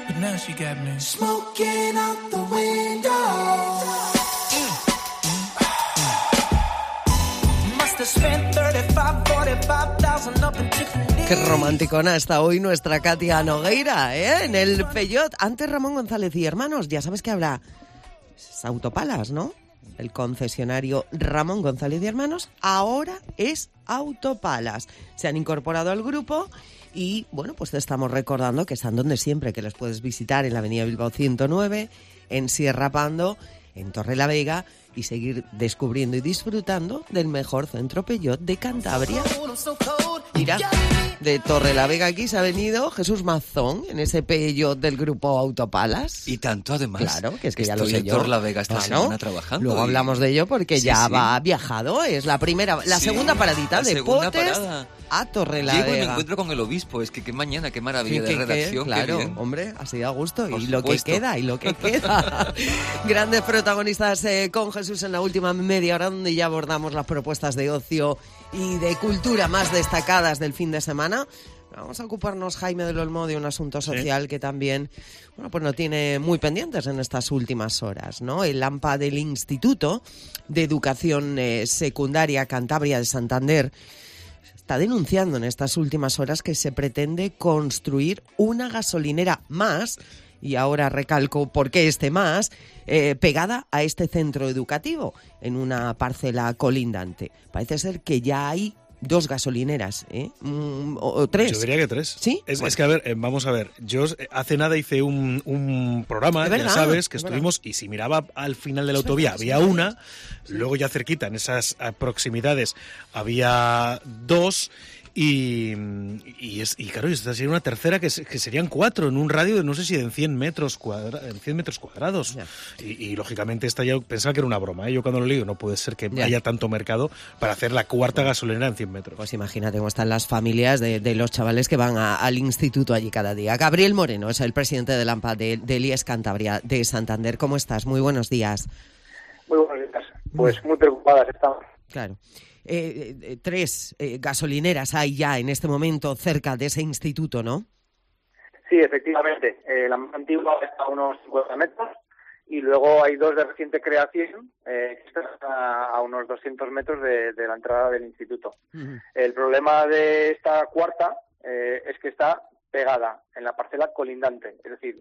but now she got me smoking out the window. Must have spent 45,000 up in Tiffany. Qué romanticona está hoy nuestra Katia Nogueira, ¿eh? En el Peugeot. Antes Ramón González y Hermanos, ya sabes que habrá Autopalas, ¿no? El concesionario Ramón González y Hermanos ahora es Autopalas. Se han incorporado al grupo y, bueno, pues te estamos recordando que están donde siempre, que los puedes visitar en la avenida Bilbao 109, en Sierra Pando, en Torrelavega y seguir descubriendo y disfrutando del mejor centro Peugeot de Cantabria. Mira, de Torrelavega aquí se ha venido Jesús Mazón en ese Peugeot del grupo Autopalas. Y tanto, además. Claro, que es que ya lo estoy sé en yo. Torrelavega esta semana trabajando. Luego hablamos de ello porque ya va viajado. Es la segunda paradita de Potes a Torrelavega. Llego y me encuentro con el obispo. Es que qué mañana, qué maravilla de redacción. Claro, qué bien. Hombre, así da gusto. Por y lo que queda. Grandes protagonistas con Jesús en la última media hora, donde ya abordamos las propuestas de ocio y de cultura más destacadas del fin de semana. Vamos a ocuparnos, Jaime del Olmo, de un asunto social que también, bueno, pues no tiene muy pendientes en estas últimas horas, ¿no? El AMPA del Instituto de Educación Secundaria Cantabria de Santander está denunciando en estas últimas horas que se pretende construir una gasolinera más, y ahora recalco por qué más, pegada a este centro educativo, en una parcela colindante. Parece ser que ya hay 2 gasolineras, o 3. Yo diría que 3. ¿Sí? Es que, a ver, vamos a ver. Yo hace nada hice un programa, ya sabes, que estuvimos, y si miraba al final de la autovía había una, luego ya cerquita, en esas proximidades, había 2, y claro, esta sería una tercera que serían 4 en un radio de no sé si de 100 metros cuadrados. Yeah. Y lógicamente esta yo pensaba que era una broma, ¿eh? Yo cuando lo leí, no puede ser que haya tanto mercado para hacer la cuarta gasolinera en 100 metros. Pues imagínate cómo están las familias de los chavales que van al instituto allí cada día. Gabriel Moreno es el presidente del AMPA del IES Cantabria de Santander. ¿Cómo estás? Muy buenos días. Muy buenos días. Pues muy preocupadas estamos. Claro. 3 gasolineras hay ya en este momento cerca de ese instituto, ¿no? Sí, efectivamente. La más antigua está a unos 50 metros y luego hay 2 de reciente creación que están a unos 200 metros de la entrada del instituto. Uh-huh. El problema de esta cuarta es que está pegada en la parcela colindante, es decir,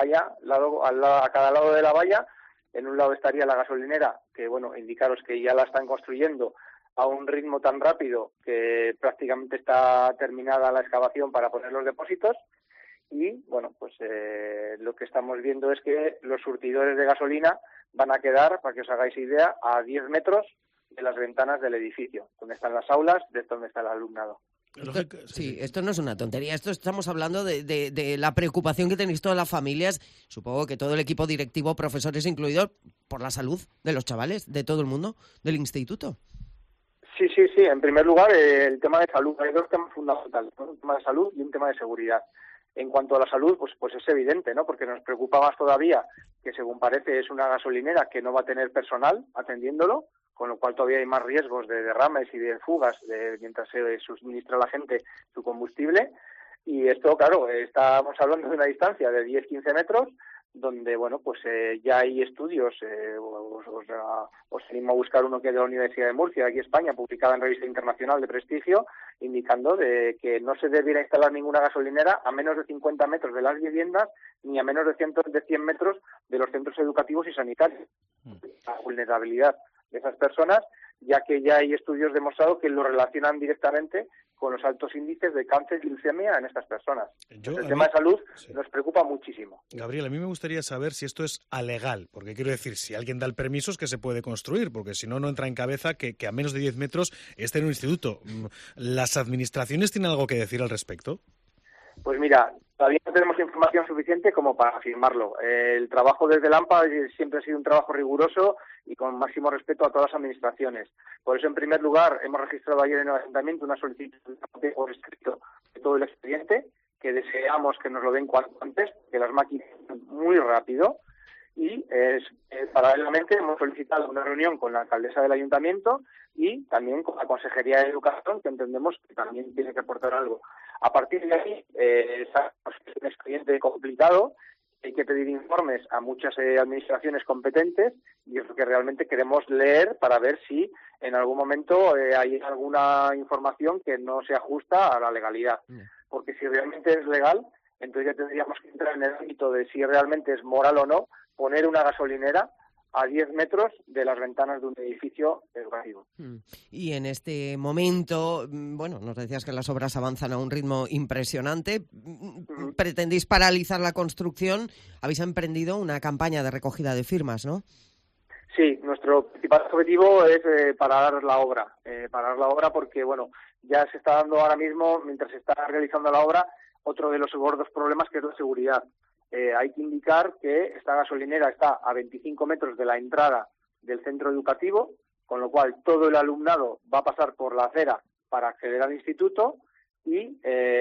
a cada lado de la valla. En un lado estaría la gasolinera, que bueno, indicaros que ya la están construyendo a un ritmo tan rápido que prácticamente está terminada la excavación para poner los depósitos. Y bueno, pues lo que estamos viendo es que los surtidores de gasolina van a quedar, para que os hagáis idea, a 10 metros de las ventanas del edificio, donde están las aulas, de donde está el alumnado. Sí, esto no es una tontería. Esto estamos hablando de la preocupación que tenéis todas las familias, supongo que todo el equipo directivo, profesores incluidos, por la salud de los chavales, de todo el mundo, del instituto. Sí. En primer lugar, el tema de salud. Hay 2 temas fundamentales, ¿no? Un tema de salud y un tema de seguridad. En cuanto a la salud, pues es evidente, ¿no? Porque nos preocupa más todavía que, según parece, es una gasolinera que no va a tener personal atendiéndolo, con lo cual todavía hay más riesgos de derrames y de fugas mientras se suministra a la gente su combustible. Y esto, claro, estamos hablando de una distancia de 10-15 metros, donde, bueno, pues ya hay estudios, os animo a buscar uno que es de la Universidad de Murcia, de aquí España, publicado en revista internacional de prestigio, indicando de que no se debiera instalar ninguna gasolinera a menos de 50 metros de las viviendas ni a menos de 100 metros de los centros educativos y sanitarios. La vulnerabilidad de esas personas, ya que ya hay estudios demostrados que lo relacionan directamente con los altos índices de cáncer y leucemia en estas personas. El tema de salud nos preocupa muchísimo. Gabriel, a mí me gustaría saber si esto es alegal, porque quiero decir, si alguien da el permiso es que se puede construir, porque si no, no entra en cabeza que a menos de 10 metros esté en un instituto. ¿Las administraciones tienen algo que decir al respecto? Pues mira, todavía no tenemos información suficiente como para afirmarlo. El trabajo desde el AMPA siempre ha sido un trabajo riguroso y con máximo respeto a todas las administraciones. Por eso, en primer lugar, hemos registrado ayer en el Ayuntamiento una solicitud por escrito de todo el expediente, que deseamos que nos lo den cuanto antes, que las máquinas muy rápido. Y paralelamente hemos solicitado una reunión con la alcaldesa del Ayuntamiento y también con la Consejería de Educación, que entendemos que también tiene que aportar algo. A partir de ahí, es un expediente complicado hay que pedir informes a muchas administraciones competentes y es lo que realmente queremos leer para ver si en algún momento hay alguna información que no se ajusta a la legalidad. Porque si realmente es legal, entonces ya tendríamos que entrar en el ámbito de si realmente es moral o no poner una gasolinera a 10 metros de las ventanas de un edificio educativo. Y en este momento, bueno, nos decías que las obras avanzan a un ritmo impresionante. ¿Pretendéis paralizar la construcción? Habéis emprendido una campaña de recogida de firmas, ¿no? Sí, nuestro principal objetivo es parar la obra. Parar la obra porque, bueno, ya se está dando ahora mismo, mientras se está realizando la obra, otro de los gordos problemas que es la seguridad. Hay que indicar que esta gasolinera está a 25 metros de la entrada del centro educativo, con lo cual todo el alumnado va a pasar por la acera para acceder al instituto y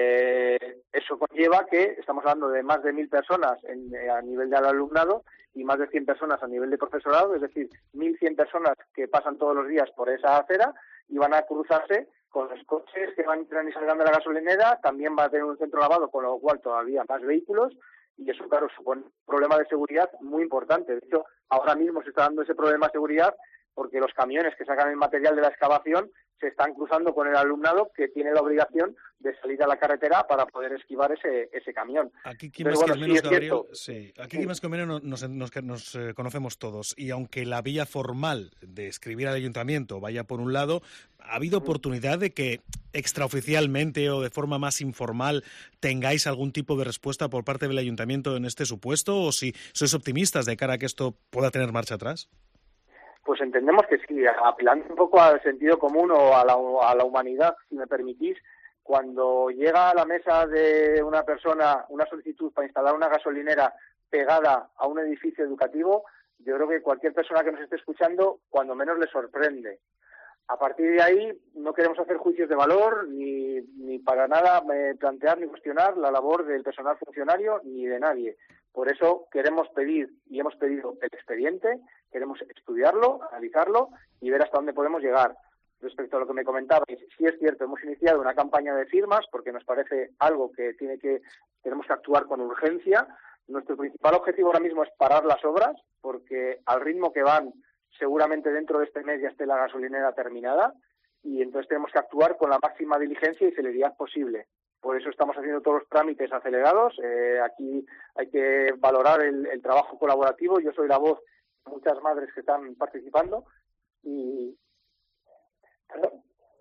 eso conlleva que estamos hablando de más de 1.000 personas a nivel del alumnado y más de 100 personas a nivel de profesorado, es decir, 1.100 personas que pasan todos los días por esa acera y van a cruzarse con los coches que van entrando y salgan de la gasolinera. También va a tener un centro lavado, con lo cual todavía más vehículos. Y eso, claro, supone un problema de seguridad muy importante. De hecho, ahora mismo se está dando ese problema de seguridad porque los camiones que sacan el material de la excavación se están cruzando con el alumnado que tiene la obligación de salir a la carretera para poder esquivar ese camión. Aquí, ¿quién más que menos, Gabriel? Sí, aquí más que menos nos conocemos todos. Y aunque la vía formal de escribir al ayuntamiento vaya por un lado, ¿ha habido oportunidad de que extraoficialmente o de forma más informal tengáis algún tipo de respuesta por parte del ayuntamiento en este supuesto? ¿O si sois optimistas de cara a que esto pueda tener marcha atrás? Pues entendemos que sí, apelando un poco al sentido común o a la humanidad, si me permitís. Cuando llega a la mesa de una persona una solicitud para instalar una gasolinera pegada a un edificio educativo, yo creo que cualquier persona que nos esté escuchando, cuando menos le sorprende. A partir de ahí, no queremos hacer juicios de valor ni para nada plantear ni cuestionar la labor del personal funcionario ni de nadie. Por eso queremos pedir, y hemos pedido el expediente, queremos estudiarlo, analizarlo y ver hasta dónde podemos llegar. Respecto a lo que me comentabais, sí es cierto, hemos iniciado una campaña de firmas porque nos parece algo que tenemos que actuar con urgencia. Nuestro principal objetivo ahora mismo es parar las obras porque al ritmo que van, seguramente dentro de este mes ya esté la gasolinera terminada y entonces tenemos que actuar con la máxima diligencia y celeridad posible. Por eso estamos haciendo todos los trámites acelerados. Aquí hay que valorar el trabajo colaborativo. Yo soy la voz de muchas madres que están participando y... ¿Perdón?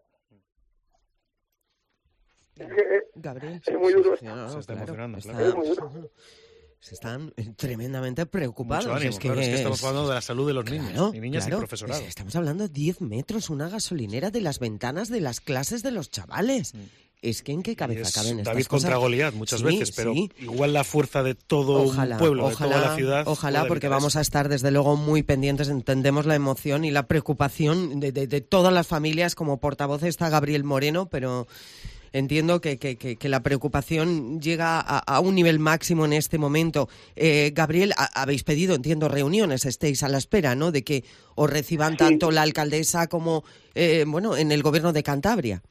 Gabriel, es muy duro. Se está emocionando, claro. Es muy duro. Se están tremendamente preocupados. Mucho ánimo, es que estamos hablando de la salud de los niños y niñas y profesorado. Estamos hablando de 10 metros, una gasolinera de las ventanas de las clases de los chavales. Es que en qué cabeza caben estas David cosas. Contra Goliat muchas veces, pero igual la fuerza de todo un pueblo, de toda la ciudad. Ojalá, porque vamos a estar desde luego muy pendientes, entendemos la emoción y la preocupación de todas las familias. Como portavoz está Gabriel Moreno, pero entiendo que la preocupación llega a un nivel máximo en este momento. Gabriel, habéis pedido, entiendo, reuniones, estéis a la espera, ¿no?, de que os reciban tanto la alcaldesa como, en el gobierno de Cantabria.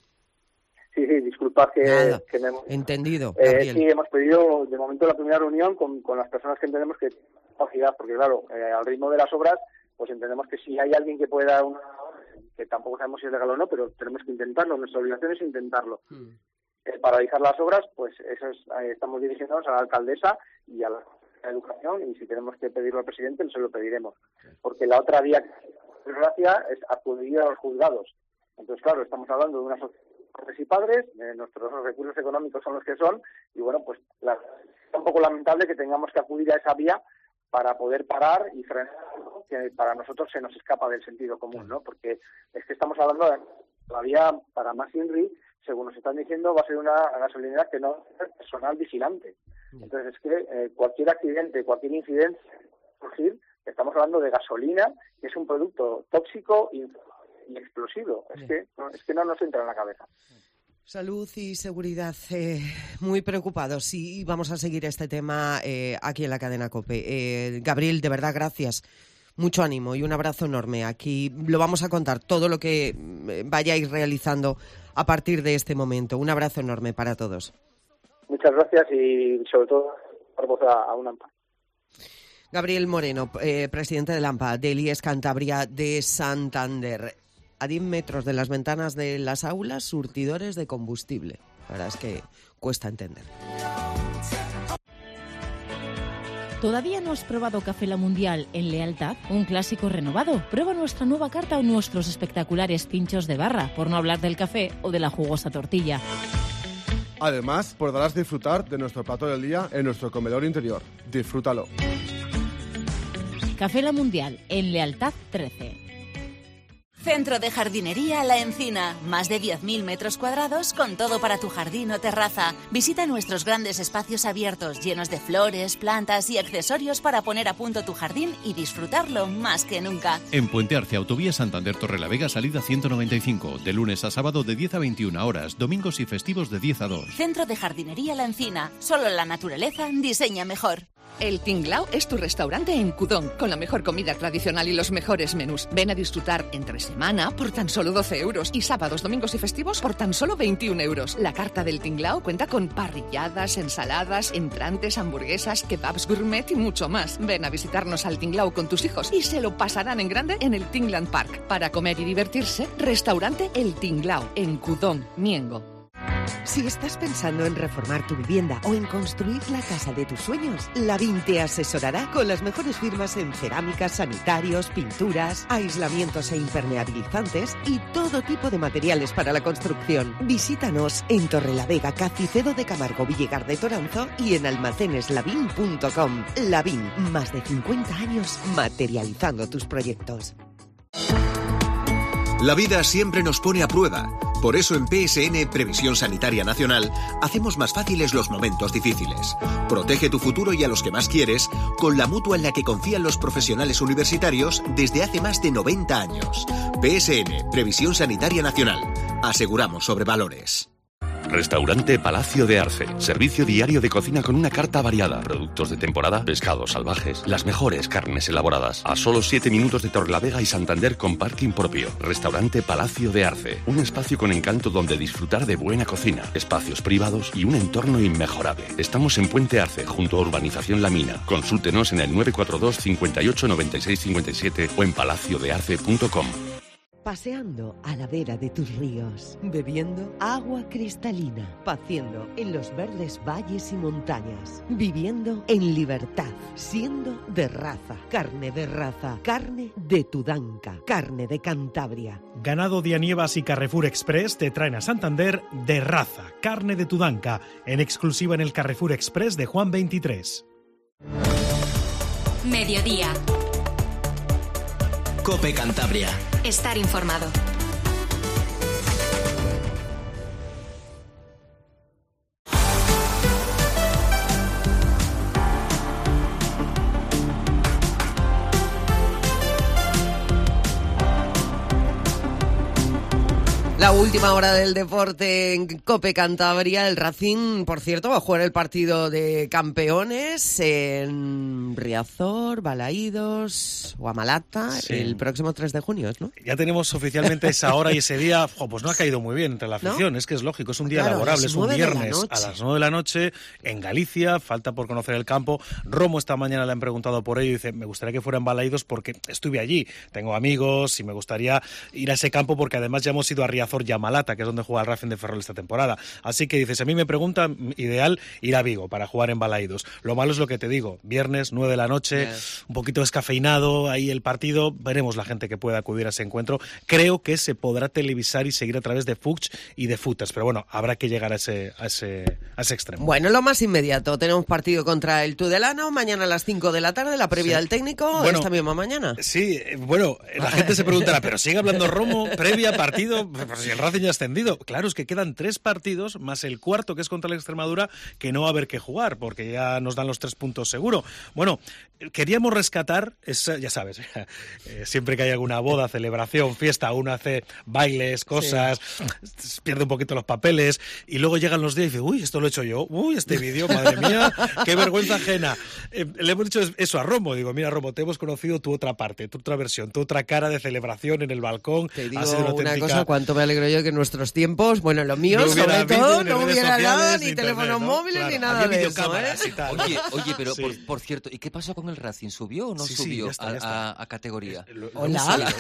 Sí, disculpad que me... Entendido, Gabriel. Sí, hemos pedido de momento la primera reunión con las personas que entendemos que tienen capacidad, porque claro, al ritmo de las obras, pues entendemos que si hay alguien que pueda dar una orden, que tampoco sabemos si es legal o no, pero tenemos que intentarlo, nuestra obligación es intentarlo. Paralizar las obras, pues eso estamos dirigiéndonos a la alcaldesa y a la educación, y si tenemos que pedirlo al presidente, se lo pediremos. Porque la otra vía, por desgracia, es acudir a los juzgados. Entonces, claro, estamos hablando de una sociedad y padres, nuestros recursos económicos son los que son, y bueno, pues es un poco lamentable que tengamos que acudir a esa vía para poder parar y frenar algo que para nosotros se nos escapa del sentido común, ¿no? Porque es que estamos hablando de la vía para más INRI, según nos están diciendo, va a ser una gasolinera que no es personal vigilante. Entonces es que cualquier accidente, cualquier incidencia surgir, estamos hablando de gasolina, que es un producto tóxico y explosivo. Es que no nos entra en la cabeza. Salud y seguridad, muy preocupados, y vamos a seguir este tema aquí en la cadena COPE. Gabriel, de verdad, gracias. Mucho ánimo y un abrazo enorme. Aquí lo vamos a contar, todo lo que vayáis realizando a partir de este momento. Un abrazo enorme para todos. Muchas gracias y sobre todo dar voz a un amparo. Gabriel Moreno, presidente de AMPA, del IES Cantabria de Santander. A 10 metros de las ventanas de las aulas, surtidores de combustible. La verdad es que cuesta entender. ¿Todavía no has probado Café La Mundial en Lealtad? Un clásico renovado. Prueba nuestra nueva carta o nuestros espectaculares pinchos de barra, por no hablar del café o de la jugosa tortilla. Además, podrás disfrutar de nuestro plato del día en nuestro comedor interior. Disfrútalo. Café La Mundial, en Lealtad 13. Centro de Jardinería La Encina. Más de 10.000 metros cuadrados con todo para tu jardín o terraza. Visita nuestros grandes espacios abiertos llenos de flores, plantas y accesorios para poner a punto tu jardín y disfrutarlo más que nunca. En Puente Arce, Autovía Santander Torrelavega, salida 195. De lunes a sábado de 10 a 21 horas. Domingos y festivos de 10 a 2. Centro de Jardinería La Encina. Solo la naturaleza diseña mejor. El Tinglao es tu restaurante en Cudón, con la mejor comida tradicional y los mejores menús. Ven a disfrutar entre semana por tan solo 12 euros y sábados, domingos y festivos por tan solo 21 euros. La carta del Tinglao cuenta con parrilladas, ensaladas, entrantes, hamburguesas, kebabs gourmet y mucho más. Ven a visitarnos al Tinglao con tus hijos y se lo pasarán en grande en el Tingland Park. Para comer y divertirse, restaurante El Tinglao, en Cudón, Miengo. Si estás pensando en reformar tu vivienda o en construir la casa de tus sueños, Lavín te asesorará con las mejores firmas en cerámicas, sanitarios, pinturas, aislamientos e impermeabilizantes y todo tipo de materiales para la construcción. Visítanos en Torrelavega, Cacicedo de Camargo, Villegar de Toranzo y en almaceneslavin.com. Lavín, más de 50 años materializando tus proyectos. La vida siempre nos pone a prueba. Por eso en PSN Previsión Sanitaria Nacional hacemos más fáciles los momentos difíciles. Protege tu futuro y a los que más quieres con la mutua en la que confían los profesionales universitarios desde hace más de 90 años. PSN Previsión Sanitaria Nacional. Aseguramos sobre valores. Restaurante Palacio de Arce. Servicio diario de cocina con una carta variada. Productos de temporada, pescados salvajes, las mejores carnes elaboradas. A solo 7 minutos de Torrelavega y Santander con parking propio. Restaurante Palacio de Arce. Un espacio con encanto donde disfrutar de buena cocina, espacios privados y un entorno inmejorable. Estamos en Puente Arce, junto a Urbanización La Mina. Consúltenos en el 942 58 96 57 o en palaciodearce.com. Paseando a la vera de tus ríos, bebiendo agua cristalina, paciendo en los verdes valles y montañas, viviendo en libertad, siendo de raza, carne de Tudanca, carne de Cantabria. Ganado Dianievas y Carrefour Express te traen a Santander de raza, carne de Tudanca, en exclusiva en el Carrefour Express de Juan 23. Mediodía. COPE Cantabria. Estar informado. La última hora del deporte en COPE Cantabria. El Racing, por cierto, va a jugar el partido de campeones en Riazor, Balaídos, Guamalata, sí, el próximo 3 de junio, ¿no? Ya tenemos oficialmente esa hora y ese día, pues no ha caído muy bien entre la afición, ¿no? Es que es lógico, es un día laborable, es un viernes a las 9 de la noche en Galicia, falta por conocer el campo. Romo esta mañana le han preguntado por ello y dice, me gustaría que fuera en Balaídos porque estuve allí, tengo amigos y me gustaría ir a ese campo porque además ya hemos ido a Riazor y a Malata, que es donde juega el Racing de Ferrol esta temporada. Así que dices, a mí me preguntan, ideal ir a Vigo para jugar en Balaídos. Lo malo es lo que te digo, viernes, 9 de la noche, un poquito descafeinado, ahí el partido, veremos la gente que pueda acudir a ese encuentro. Creo que se podrá televisar y seguir a través de Fuchs y de Footers, pero bueno, habrá que llegar a ese extremo. Bueno, lo más inmediato, tenemos partido contra el Tudelano, mañana a las 5 de la tarde, la previa del técnico, bueno, esta misma mañana. Sí, bueno, la gente se preguntará, pero sigue hablando Romo, previa, partido, pues si el Racing ya ha ascendido. Claro, es que quedan 3 partidos, más el cuarto, que es contra la Extremadura, que no va a haber que jugar, porque ya nos dan los 3 puntos seguro. Bueno, queríamos rescatar, ya sabes, siempre que hay alguna boda, celebración, fiesta, uno hace bailes, cosas, pierde un poquito los papeles, y luego llegan los días y dice, uy, esto lo he hecho yo, uy, este vídeo, madre mía, qué vergüenza ajena. le hemos dicho eso a Romo. Digo, mira, Romo, te hemos conocido tu otra parte, tu otra versión, tu otra cara de celebración en el balcón. Te digo una cosa, cuánto me alegro yo que en nuestros tiempos, bueno, los míos sobre todo, no hubiera nada, ni teléfonos móviles, ni nada de eso, Oye, pero por cierto, ¿y qué pasó con el Racing? ¿Subió o no subió a categoría? Hola,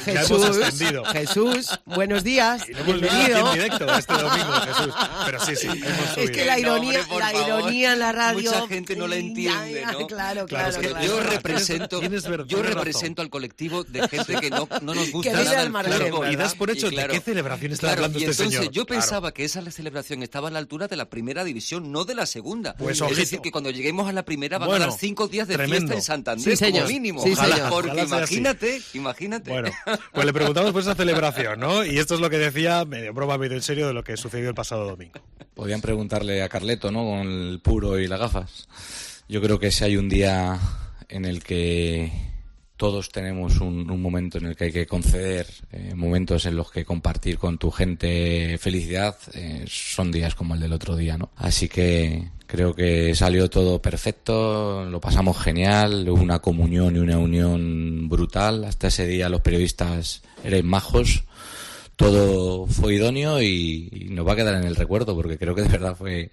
Jesús, buenos días, bienvenido. En directo este domingo, Jesús. Pero sí, hemos subido. Es que la ironía en la radio... Mucha gente no la entiende, ¿no? Claro. Yo represento al colectivo de gente que no nos gusta nada el fútbol. Y das por hecho de qué celebración está hablando este señor. Entonces yo pensaba que esa celebración estaba a la altura de la primera división, no de la segunda. Pues es decir, que cuando lleguemos a la primera van a dar 5 días de fiesta en Santander, como mínimo. Sí, señor. Porque imagínate. Bueno, pues le preguntamos por esa celebración, ¿no? Y esto es lo que decía, medio broma, medio en serio, de lo que sucedió el pasado domingo. Podían preguntarle a Carleto, ¿no? Con el puro y las gafas. Yo creo que si hay un día en el que todos tenemos un momento en el que hay que conceder, momentos en los que compartir con tu gente felicidad, son días como el del otro día, ¿no? Así que creo que salió todo perfecto, lo pasamos genial, hubo una comunión y una unión brutal. Hasta ese día los periodistas eran majos, todo fue idóneo y nos va a quedar en el recuerdo, porque creo que de verdad fue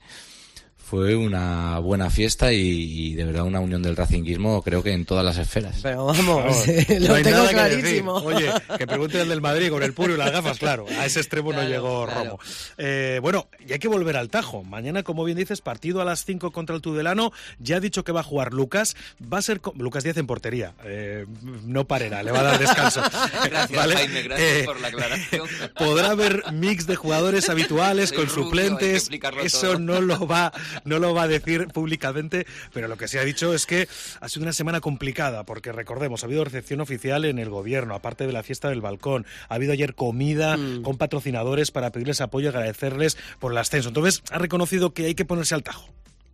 una buena fiesta y de verdad una unión del racinguismo, creo que en todas las esferas. Pero vamos, lo tengo clarísimo. Oye, que pregunten el del Madrid con el puro y las gafas, claro, a ese extremo no llegó Romo. Bueno, y hay que volver al Tajo. Mañana, como bien dices, partido a las 5 contra el Tudelano. Ya ha dicho que va a jugar Lucas. Va a ser Lucas Díaz en portería. No Parera, le va a dar descanso. Gracias, ¿vale? Jaime, gracias por la aclaración. Podrá haber mix de jugadores habituales con suplentes. Eso todo. No lo va a decir públicamente, pero lo que se ha dicho es que ha sido una semana complicada, porque recordemos, ha habido recepción oficial en el gobierno, aparte de la fiesta del balcón, ha habido ayer comida con patrocinadores para pedirles apoyo y agradecerles por el ascenso. Entonces ha reconocido que hay que ponerse al tajo.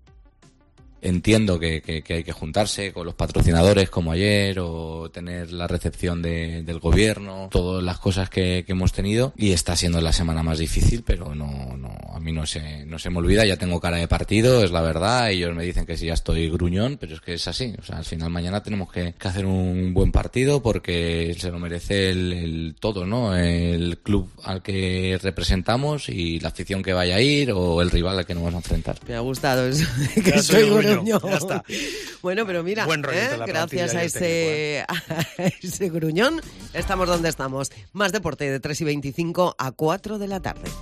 Entiendo que hay que juntarse con los patrocinadores como ayer, o tener la recepción del gobierno, todas las cosas que hemos tenido, y está siendo la semana más difícil, pero a mí no se me olvida. Ya tengo cara de partido, es la verdad. Ellos me dicen que sí, ya estoy gruñón, pero es que es así. O sea, al final mañana tenemos que hacer un buen partido, porque se lo merece el todo, ¿no? El club al que representamos y la afición que vaya a ir, o el rival al que nos vamos a enfrentar. Me ha gustado eso, que soy gruñón. Ya está. Bueno, pero mira, gracias a ese gruñón, estamos donde estamos. Más deporte de 3:25 a 4 de la tarde.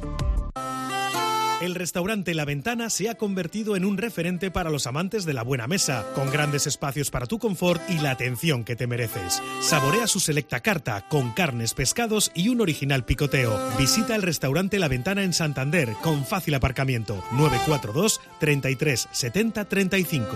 El restaurante La Ventana se ha convertido en un referente para los amantes de la buena mesa, con grandes espacios para tu confort y la atención que te mereces. Saborea su selecta carta, con carnes, pescados y un original picoteo. Visita el restaurante La Ventana en Santander, con fácil aparcamiento. 942 33 70 35.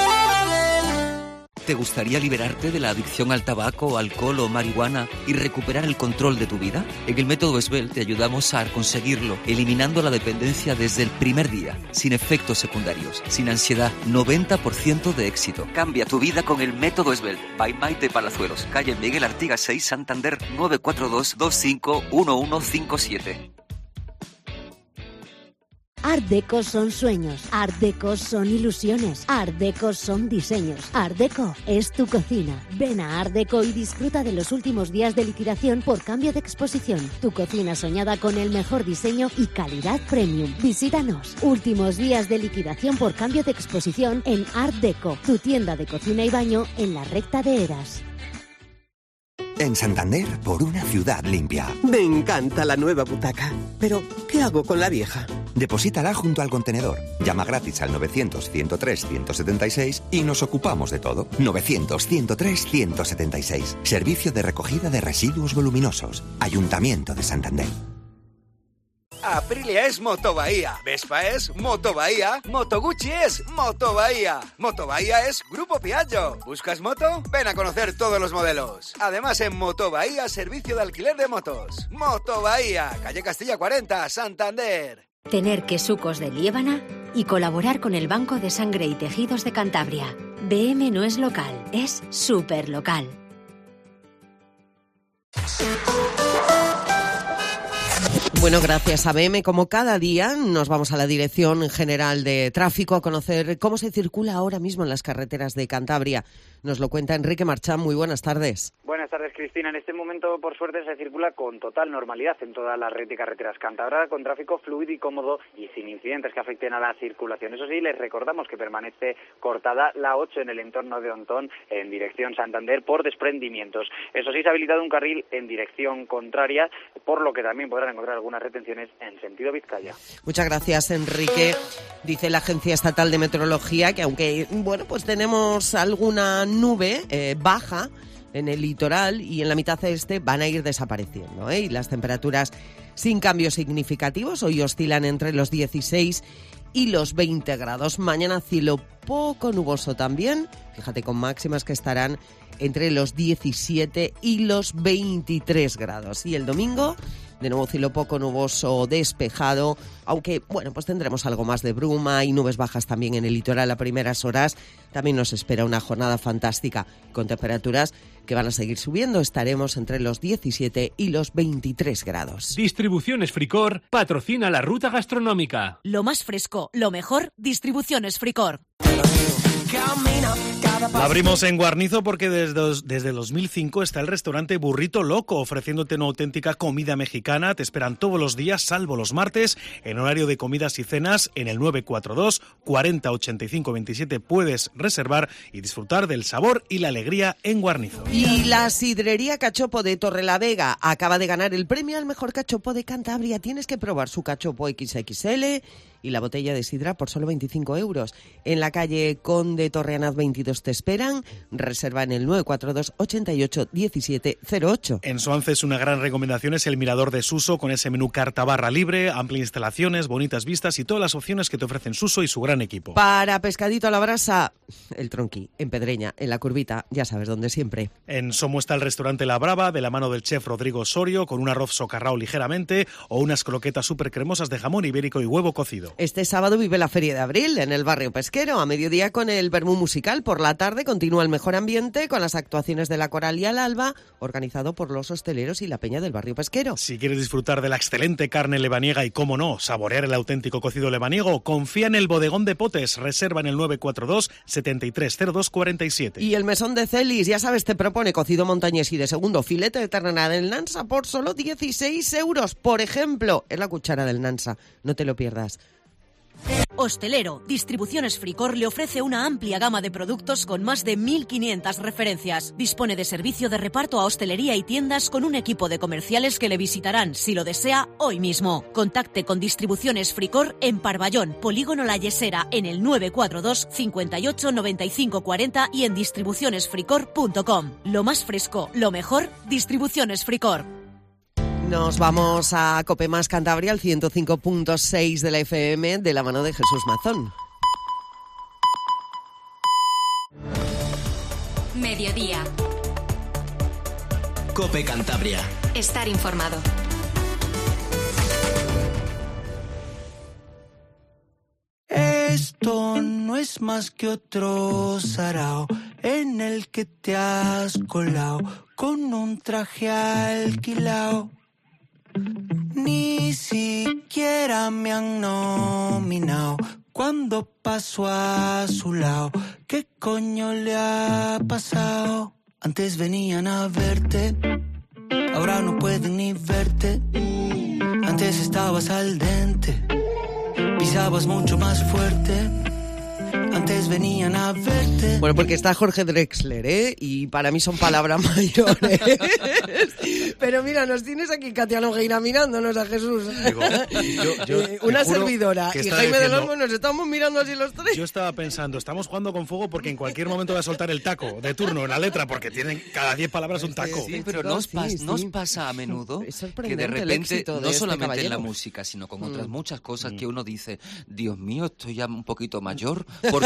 ¿Te gustaría liberarte de la adicción al tabaco, alcohol o marihuana y recuperar el control de tu vida? En el método Esbel te ayudamos a conseguirlo, eliminando la dependencia desde el primer día, sin efectos secundarios, sin ansiedad, 90% de éxito. Cambia tu vida con el método Esbel. By Maite Palazuelos, calle Miguel Artigas 6, Santander, 942 25 1157. Art Deco son sueños, Art Deco son ilusiones, Art Deco son diseños, Art Deco es tu cocina. Ven a Art Deco y disfruta de los últimos días de liquidación por cambio de exposición. Tu cocina soñada con el mejor diseño y calidad premium. Visítanos. Últimos días de liquidación por cambio de exposición en Art Deco, tu tienda de cocina y baño en la recta de Eras. En Santander, por una ciudad limpia. Me encanta la nueva butaca. Pero, ¿qué hago con la vieja? Deposítala junto al contenedor. Llama gratis al 900-103-176 y nos ocupamos de todo. 900-103-176. Servicio de recogida de residuos voluminosos. Ayuntamiento de Santander. Aprilia es Moto Bahía, Vespa es Moto Bahía, Moto Guzzi es Moto Bahía, Moto Bahía es Grupo Piaggio. ¿Buscas moto? Ven a conocer todos los modelos. Además, en Moto Bahía, servicio de alquiler de motos. Moto Bahía, calle Castilla 40, Santander. Tener quesucos de Liébana y colaborar con el Banco de Sangre y Tejidos de Cantabria. BM no es local, es súper local. Bueno, gracias a BM, como cada día, nos vamos a la Dirección General de Tráfico a conocer cómo se circula ahora mismo en las carreteras de Cantabria. Nos lo cuenta Enrique Marchán. Muy buenas tardes. Buenas tardes, Cristina. En este momento, por suerte, se circula con total normalidad en toda la red de carreteras cántabra, con tráfico fluido y cómodo y sin incidentes que afecten a la circulación. Eso sí, les recordamos que permanece cortada la 8 en el entorno de Ontón en dirección Santander por desprendimientos. Eso sí, se ha habilitado un carril en dirección contraria, por lo que también podrán encontrar algunas retenciones en sentido Vizcaya. Muchas gracias, Enrique. Dice la Agencia Estatal de Meteorología que aunque, bueno, pues tenemos alguna nube baja en el litoral y en la mitad este van a ir desapareciendo, y las temperaturas sin cambios significativos hoy oscilan entre los 16 y los 20 grados. Mañana cielo poco nuboso también, fíjate, con máximas que estarán entre los 17 y los 23 grados. Y el domingo, de nuevo cielo poco nuboso, despejado, aunque, bueno, pues tendremos algo más de bruma y nubes bajas también en el litoral a primeras horas. También nos espera una jornada fantástica con temperaturas que van a seguir subiendo. Estaremos entre los 17 y los 23 grados. Distribuciones Fricor patrocina la ruta gastronómica. Lo más fresco, lo mejor, Distribuciones Fricor. La abrimos en Guarnizo porque desde 2005 está el restaurante Burrito Loco, ofreciéndote una auténtica comida mexicana. Te esperan todos los días, salvo los martes, en horario de comidas y cenas. En el 942 40 85 27 puedes reservar y disfrutar del sabor y la alegría en Guarnizo. Y la sidrería Cachopo de Torrelavega acaba de ganar el premio al mejor cachopo de Cantabria. Tienes que probar su cachopo XXL y la botella de sidra por solo 25 euros. En la calle Conde Torreanaz 22 te esperan. Reserva en el 942 88 17 08. En Suances una gran recomendación es el Mirador de Suso, con ese menú carta barra libre, amplias instalaciones, bonitas vistas y todas las opciones que te ofrecen Suso y su gran equipo. Para pescadito a la brasa, el Tronqui, en Pedreña, en la Curvita, ya sabes dónde siempre. En Somo está el restaurante La Brava, de la mano del chef Rodrigo Osorio, con un arroz socarrao ligeramente o unas croquetas súper cremosas de jamón ibérico y huevo cocido. Este sábado vive la Feria de Abril en el barrio pesquero, a mediodía con el vermú musical. Por la tarde continúa el mejor ambiente con las actuaciones de la Coral y al Alba, organizado por los hosteleros y la peña del barrio pesquero. Si quieres disfrutar de la excelente carne lebaniega y, cómo no, saborear el auténtico cocido lebaniego, confía en el Bodegón de Potes. Reserva en el 942 73 02 47. Y el Mesón de Celis, ya sabes, te propone cocido montañés y de segundo filete de ternera del Nansa por solo 16 euros. Por ejemplo, es la cuchara del Nansa. No te lo pierdas. Hostelero, Distribuciones Fricor le ofrece una amplia gama de productos con más de 1.500 referencias. Dispone de servicio de reparto a hostelería y tiendas con un equipo de comerciales que le visitarán, si lo desea, hoy mismo. Contacte con Distribuciones Fricor en Parvallón, Polígono La Yesera, en el 942 58 95 40 y en distribucionesfricor.com. Lo más fresco, lo mejor, Distribuciones Fricor. Nos vamos a Cope Más Cantabria, al 105.6 de la FM, de la mano de Jesús Mazón. Mediodía. Cope Cantabria. Estar informado. Esto no es más que otro sarao en el que te has colado con un traje alquilao. Ni siquiera me han nominado cuando paso a su lado. ¿Qué coño le ha pasado? Antes venían a verte, ahora no pueden ni verte. Antes estabas al dente, pisabas mucho más fuerte. Antes venían a verte. Bueno, porque está Jorge Drexler, y para mí son palabras mayores. Pero mira, nos tienes aquí Katia Longueira mirándonos a Jesús. Digo, una servidora y Jaime del Olmo, nos estamos mirando así los tres. Yo estaba pensando, estamos jugando con fuego porque en cualquier momento va a soltar el taco de turno en la letra, porque tienen cada 10 palabras un taco. Sí, pero ¿nos pasa a menudo que de repente, no solamente en la música, sino con otras muchas cosas que uno dice, Dios mío, estoy ya un poquito mayor, porque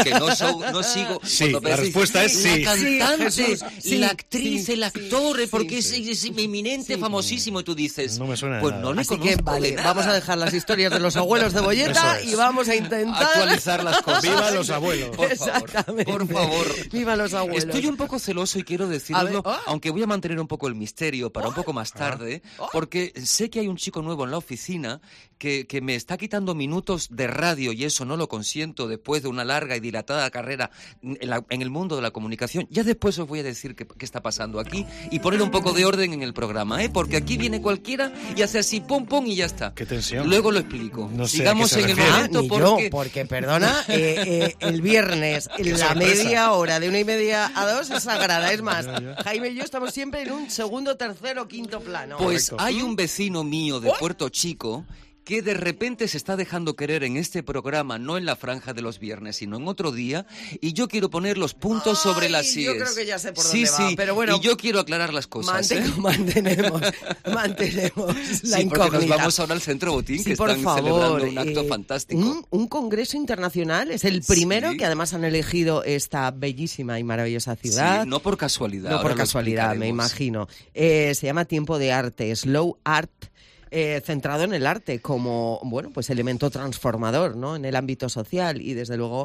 porque no sigo. Sí, la respuesta es sí. La cantante, sí, la actriz, sí, el actor, sí, porque sí, es eminente, famosísimo, y tú dices, no me suena pues nada. no le Así conozco que vale, de nada. vamos a dejar las historias de los abuelos de Boyeta y vamos a intentar actualizar las cosas. ¡Viva los abuelos! Exactamente. Por favor. ¡Viva los abuelos! Estoy un poco celoso y quiero decirlo, aunque voy a mantener un poco el misterio para un poco más tarde, porque sé que hay un chico nuevo en la oficina que me está quitando minutos de radio y eso no lo consiento después de una larga y dilatada carrera en el mundo de la comunicación. Ya después os voy a decir qué está pasando aquí y poner un poco de orden en el programa, porque aquí viene cualquiera y hace así pum pum y ya está. ¡Qué tensión! Luego lo explico. No sé sigamos en el momento porque perdona, el viernes la media hora de 1:30 a 2 es sagrada. Es más, Jaime y yo estamos siempre en un segundo, tercero, quinto plano. Pues Correcto. hay un vecino mío de Puerto Chico que de repente se está dejando querer en este programa, no en la franja de los viernes, sino en otro día, y yo quiero poner los puntos sobre las IES. Yo creo que ya sé por dónde va, sí, pero bueno, y yo quiero aclarar las cosas. Mantenemos la incógnita. Porque nos vamos ahora al Centro Botín, que están celebrando un acto fantástico. Un congreso internacional, es el primero que además han elegido esta bellísima y maravillosa ciudad. Sí, no por casualidad. No por casualidad, me imagino. Se llama Tiempo de Arte, Slow Art. Centrado en el arte como, bueno, pues elemento transformador, ¿no?, en el ámbito social y desde luego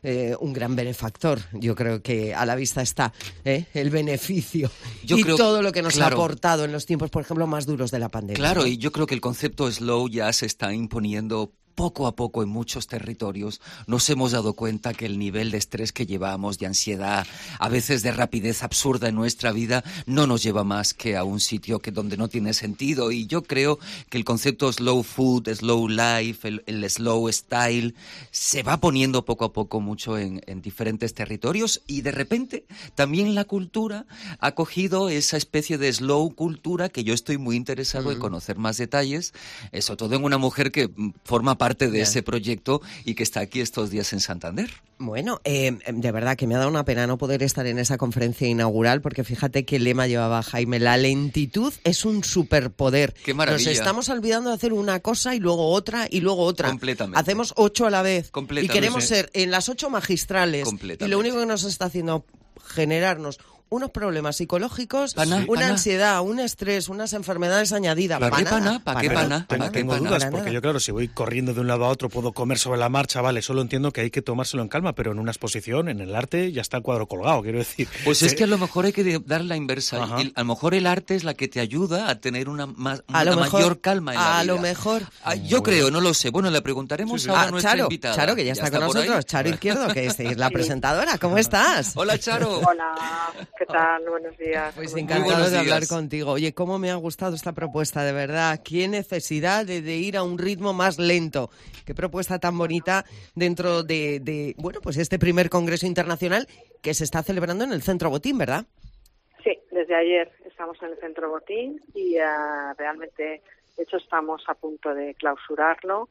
un gran benefactor. Yo creo que a la vista está el beneficio todo lo que nos ha aportado en los tiempos, por ejemplo, más duros de la pandemia. Claro, y yo creo que el concepto slow ya se está imponiendo poco a poco en muchos territorios. Nos hemos dado cuenta que el nivel de estrés que llevamos, de ansiedad, a veces de rapidez absurda en nuestra vida, no nos lleva más que a un sitio donde no tiene sentido. Y yo creo que el concepto slow food, slow life, el slow style, se va poniendo poco a poco mucho en diferentes territorios, y de repente también la cultura ha cogido esa especie de slow cultura que yo estoy muy interesado en conocer más detalles, sobre todo en una mujer que forma parte de ese proyecto y que está aquí estos días en Santander. Bueno, de verdad que me ha dado una pena no poder estar en esa conferencia inaugural, porque fíjate que el lema llevaba Jaime: la lentitud es un superpoder. ¡Qué maravilla! Nos estamos olvidando de hacer una cosa y luego otra y luego otra. Completamente. Hacemos 8 a la vez y queremos Sí. ser en las 8 magistrales, y lo único que nos está haciendo generarnos unos problemas psicológicos, una ansiedad, un estrés, unas enfermedades añadidas. ¿Para qué pana? Tengo dudas, porque yo, claro, si voy corriendo de un lado a otro, puedo comer sobre la marcha, vale, solo entiendo que hay que tomárselo en calma, pero en una exposición, en el arte, ya está el cuadro colgado, quiero decir. Pues es que a lo mejor hay que dar la inversa. A lo mejor el arte es la que te ayuda a tener una mayor calma en la vida. A lo mejor. Yo creo, no lo sé. Bueno, le preguntaremos ahora a nuestra invitada. Charo, que ya está con nosotros. Charo Izquierdo, que es la presentadora. ¿Cómo estás? Hola, Charo. Hola, ¿qué tal? Buenos días. Pues encantado de hablar contigo. Oye, cómo me ha gustado esta propuesta, de verdad. Qué necesidad de ir a un ritmo más lento. Qué propuesta tan bonita dentro de bueno, pues este primer congreso internacional que se está celebrando en el Centro Botín, ¿verdad? Sí, desde ayer estamos en el Centro Botín y realmente, de hecho, estamos a punto de clausurarlo.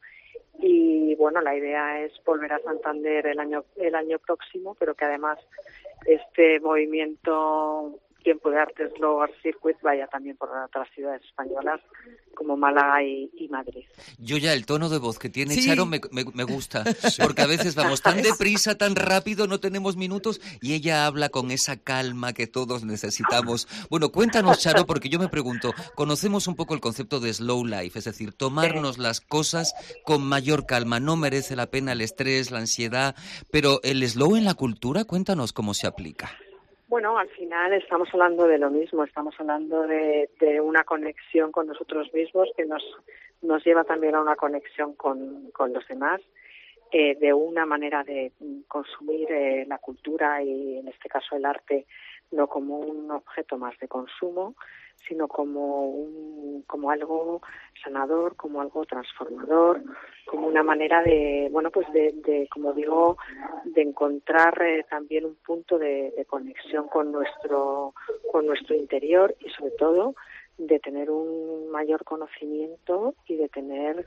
Y bueno, la idea es volver a Santander el año próximo, pero que además este movimiento Tiempo de Arte Slow Art Circuit vaya también por otras ciudades españolas como Málaga y Madrid. Yo ya el tono de voz que tiene Charo me gusta, porque a veces vamos tan deprisa, tan rápido, no tenemos minutos, y ella habla con esa calma que todos necesitamos. Bueno, cuéntanos, Charo, porque yo me pregunto, conocemos un poco el concepto de slow life, es decir, tomarnos las cosas con mayor calma. No merece la pena el estrés, la ansiedad, pero el slow en la cultura, cuéntanos cómo se aplica. Bueno, al final estamos hablando de lo mismo, estamos hablando de una conexión con nosotros mismos que nos lleva también a una conexión con los demás, de una manera de consumir la cultura y en este caso el arte no como un objeto más de consumo, sino como algo sanador, como algo transformador, como una manera de, bueno, pues de como digo, de encontrar también un punto de conexión con nuestro interior y sobre todo de tener un mayor conocimiento y de tener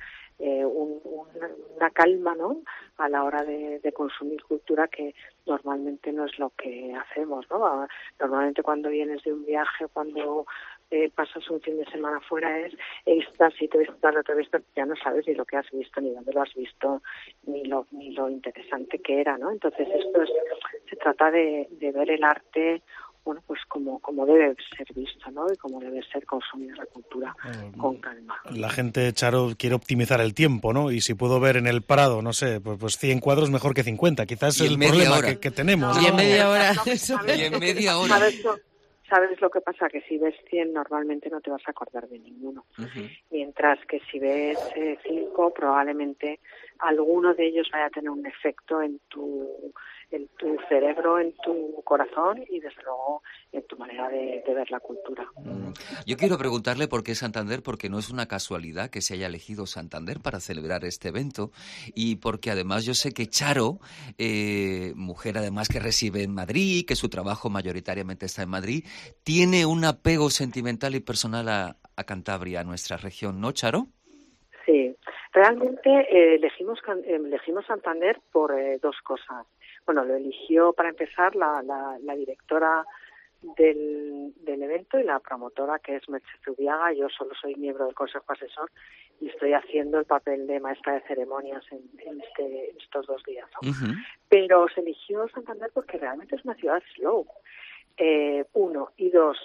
una calma, ¿no?, a la hora de consumir cultura, que normalmente no es lo que hacemos, ¿no? Normalmente cuando vienes de un viaje, cuando pasas un fin de semana fuera, he visto así, te he visto tal, te he visto, ya no sabes ni lo que has visto, ni dónde lo has visto, ni lo interesante que era, ¿no? Entonces se trata de ver el arte, bueno, pues como debe ser visto, ¿no? Y como debe ser consumida la cultura, con calma. La gente, Charo, quiere optimizar el tiempo, ¿no? Y si puedo ver en el Prado, no sé, pues 100 cuadros mejor que 50. Quizás es el problema que tenemos. Y en media hora. Y en media hora. ¿Sabes lo que pasa? Que si ves 100 normalmente no te vas a acordar de ninguno. Mientras que si ves 5, probablemente alguno de ellos vaya a tener un efecto en tu cerebro, en tu corazón y desde luego en tu manera de ver la cultura. Yo quiero preguntarle por qué Santander, porque no es una casualidad que se haya elegido Santander para celebrar este evento, y porque además yo sé que Charo, mujer además que reside en Madrid, que su trabajo mayoritariamente está en Madrid, tiene un apego sentimental y personal a Cantabria, a nuestra región, ¿no, Charo? Sí, realmente elegimos Santander por dos cosas. Bueno, lo eligió para empezar la directora del evento y la promotora, que es Merche Zubiaga. Yo solo soy miembro del Consejo Asesor y estoy haciendo el papel de maestra de ceremonias en estos 2 días, ¿no? Pero se eligió Santander porque realmente es una ciudad slow, 1, y 2,